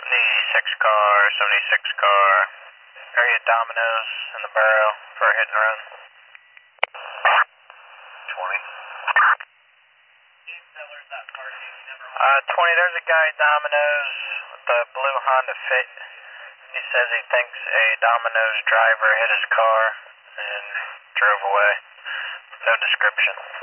car, 76 car. Area Domino's in the borough for a hit and run. 20. 20, there's a guy at Domino's with a blue Honda Fit. He says he thinks a Domino's driver hit his car and drove away. No description.